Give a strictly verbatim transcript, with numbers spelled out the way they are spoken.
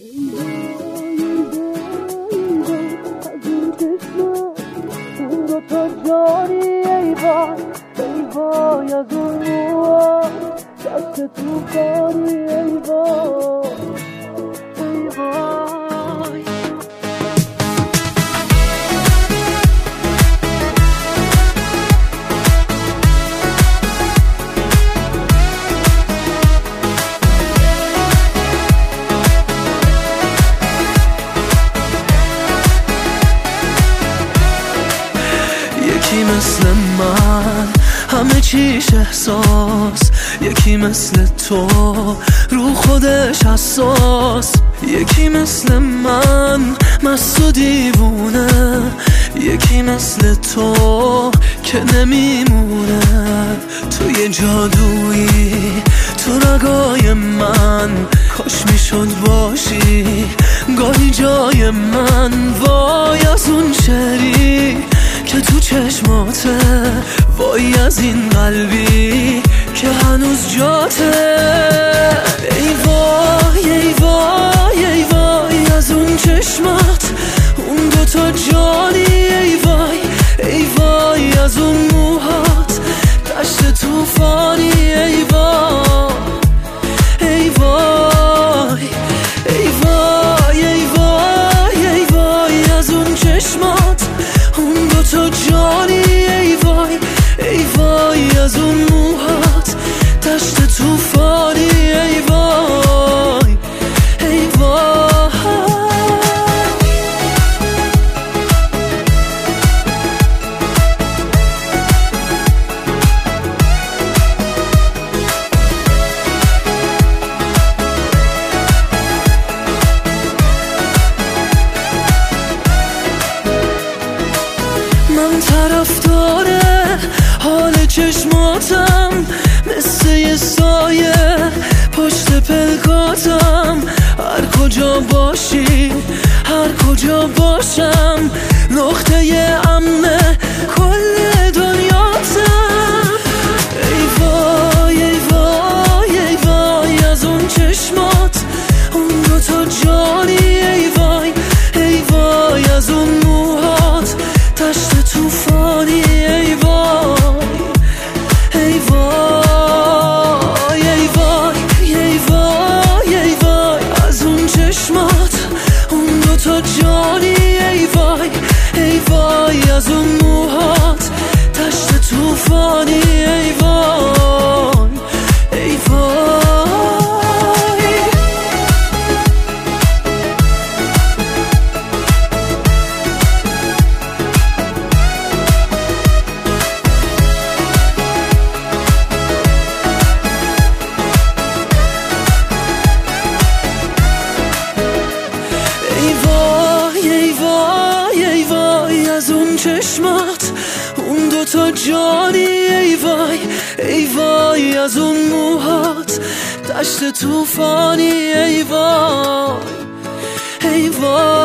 تا جانی ای وای ای وای از اون موها دست تو کاری ای وای ای وای یکی مثل من همه چیش احساس، یکی مثل تو رو خودش حساس، یکی مثل من مست و دیوونه، یکی مثل تو که نمیمونه. تو یه جادویی تو رگای من، کاش میشد باشی گاهی جای من. وای از اون شعری که تو چشماته، وای از این قلبی که هنوز جاته. ای وای ای وای ای وای از اون چشمات، اون دوتا جانی ای وای ای وای از اون موهات دشت توفانی ای وای ای وای ای وای ای وای ای وای از اون چشمات، اون دوتا جانی ای وای ای وای از اون موهات دشت توفانی ای وای ای وای. من طرفدار حال چشماتم، مثل یه سایه پشت پلکاتم. هر کجا باشی هر کجا باشم، نقطه امن کل دنیاتم. ای وای ای وای ای وای از اون چشمات، اون دوتا جانی ای وای ای وای از اون موهات دشت توفانی ای وای ای وای ای وای ای وای ای وای از اون چشمات، اون دوتا جانی ای وای ای وای از اون موهات دشت توفانی ای وای ای وای. ای وای ای وای ای وای از اون چشمات، اون دوتا جانی ای وای ای وای از اون موهات دشت توفانی ای وای ای وای.